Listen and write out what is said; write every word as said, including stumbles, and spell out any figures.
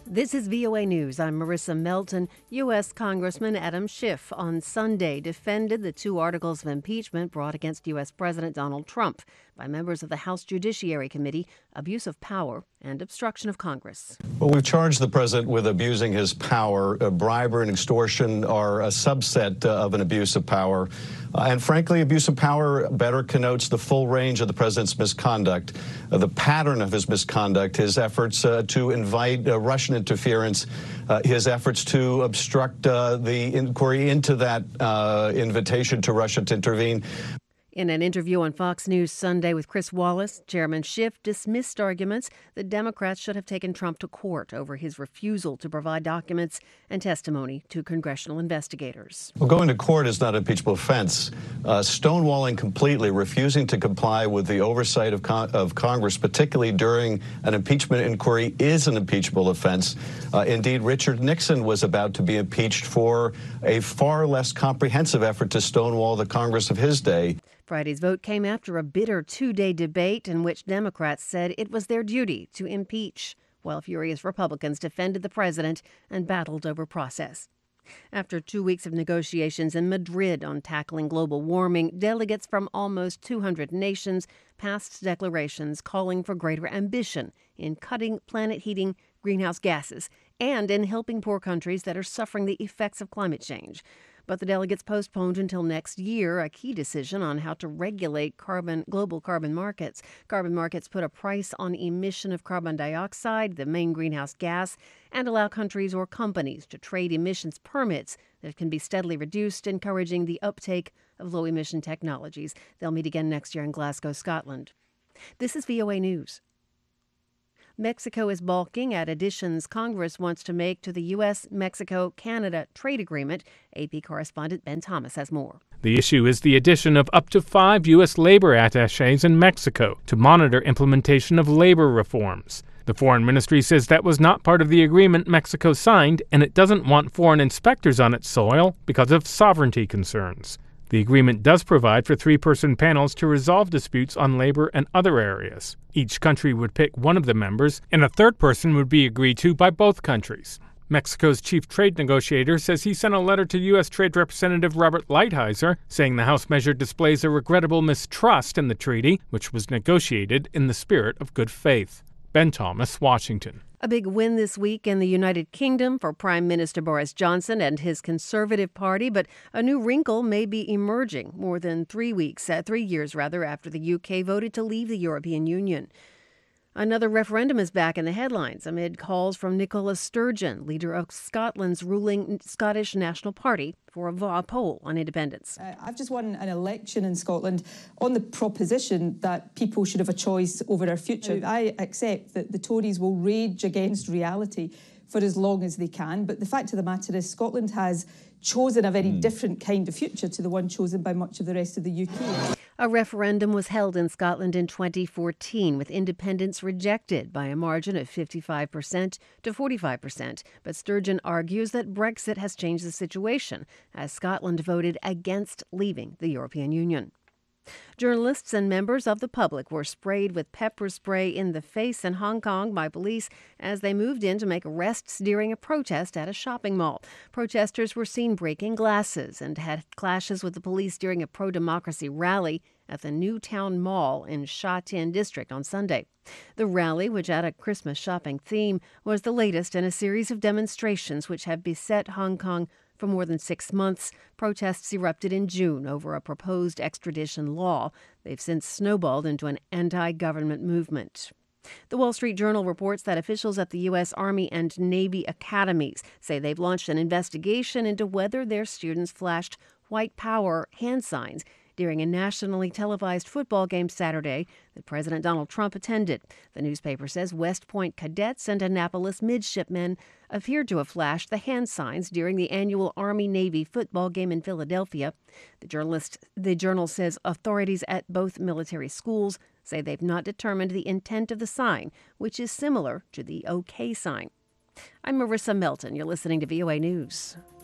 This is V O A News. I'm Marissa Melton. U S. Congressman Adam Schiff on Sunday defended the two articles of impeachment brought against U S. President Donald Trump by members of the House Judiciary Committee, abuse of power and obstruction of Congress. Well, we've charged the president with abusing his power. Uh, bribery and extortion are a subset uh, of an abuse of power. Uh, and frankly, abuse of power better connotes the full range of the president's misconduct, uh, the pattern of his misconduct, his efforts uh, to invite uh, Russian interference, uh, his efforts to obstruct uh, the inquiry into that uh, invitation to Russia to intervene. In an interview on Fox News Sunday with Chris Wallace, Chairman Schiff dismissed arguments that Democrats should have taken Trump to court over his refusal to provide documents and testimony to congressional investigators. Well, going to court is not an impeachable offense. Uh, stonewalling completely, refusing to comply with the oversight of, con- of Congress, particularly during an impeachment inquiry, is an impeachable offense. Uh, indeed, Richard Nixon was about to be impeached for a far less comprehensive effort to stonewall the Congress of his day. Friday's vote came after a bitter two-day debate in which Democrats said it was their duty to impeach, while furious Republicans defended the president and battled over process. After two weeks of negotiations in Madrid on tackling global warming, delegates from almost two hundred nations passed declarations calling for greater ambition in cutting planet-heating greenhouse gases and in helping poor countries that are suffering the effects of climate change. But the delegates postponed until next year a key decision on how to regulate carbon global carbon markets. Carbon markets put a price on emission of carbon dioxide, the main greenhouse gas, and allow countries or companies to trade emissions permits that can be steadily reduced, encouraging the uptake of low-emission technologies. They'll meet again next year in Glasgow, Scotland. This is V O A News. Mexico is balking at additions Congress wants to make to the U S Mexico Canada trade agreement. A P correspondent Ben Thomas has more. The issue is the addition of up to five U S labor attachés in Mexico to monitor implementation of labor reforms. The Foreign Ministry says that was not part of the agreement Mexico signed, and it doesn't want foreign inspectors on its soil because of sovereignty concerns. The agreement does provide for three-person panels to resolve disputes on labor and other areas. Each country would pick one of the members, and a third person would be agreed to by both countries. Mexico's chief trade negotiator says he sent a letter to U S. Trade Representative Robert Lighthizer, saying the House measure displays a regrettable mistrust in the treaty, which was negotiated in the spirit of good faith. Ben Thomas, Washington. A big win this week in the United Kingdom for Prime Minister Boris Johnson and his Conservative Party, but a new wrinkle may be emerging more than three weeks, uh, three years rather, after the U K voted to leave the European Union. Another referendum is back in the headlines amid calls from Nicola Sturgeon, leader of Scotland's ruling Scottish National Party, for a, a poll on independence. Uh, I've just won an election in Scotland on the proposition that people should have a choice over their future. I accept that the Tories will rage against reality for as long as they can, but the fact of the matter is Scotland has chosen a very mm. different kind of future to the one chosen by much of the rest of the U K. A referendum was held in Scotland in twenty fourteen, with independence rejected by a margin of fifty-five percent to forty-five percent. But Sturgeon argues that Brexit has changed the situation, as Scotland voted against leaving the European Union. Journalists and members of the public were sprayed with pepper spray in the face in Hong Kong by police as they moved in to make arrests during a protest at a shopping mall. Protesters were seen breaking glasses and had clashes with the police during a pro-democracy rally at the New Town Mall in Sha Tin District on Sunday. The rally, which had a Christmas shopping theme, was the latest in a series of demonstrations which have beset Hong Kong for more than six months. Protests erupted in June over a proposed extradition law. They've since snowballed into an anti-government movement. The Wall Street Journal reports that officials at the U S. Army and Navy academies say they've launched an investigation into whether their students flashed white power hand signs during a nationally televised football game Saturday that President Donald Trump attended. The newspaper says West Point cadets and Annapolis midshipmen appeared to have flashed the hand signs during the annual Army-Navy football game in Philadelphia. The journalist, the journal says authorities at both military schools say they've not determined the intent of the sign, which is similar to the OK sign. I'm Marissa Melton. You're listening to V O A News.